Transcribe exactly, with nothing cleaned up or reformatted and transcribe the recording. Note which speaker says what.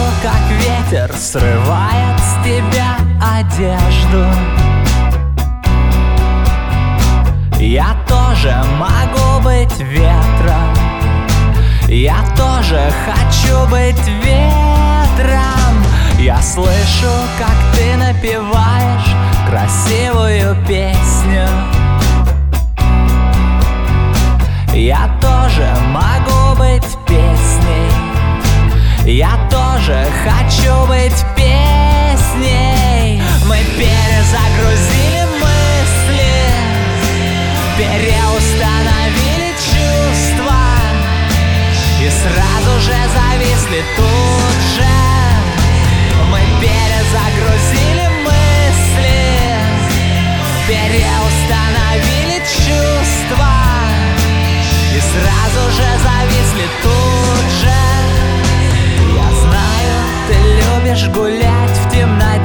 Speaker 1: как ветер срывает с тебя одежду. Я тоже могу быть ветром, я тоже хочу быть ветром. Я слышу, как ты напеваешь красивую песню. Я тоже могу быть песней, я тоже хочу быть песней. Мы перезагрузили мысли, переустановили чувства и сразу же зависли тут же. Мы перезагрузили мысли, переустановили чувства и сразу же зависли тут же. Я знаю, ты любишь гулять в темноте,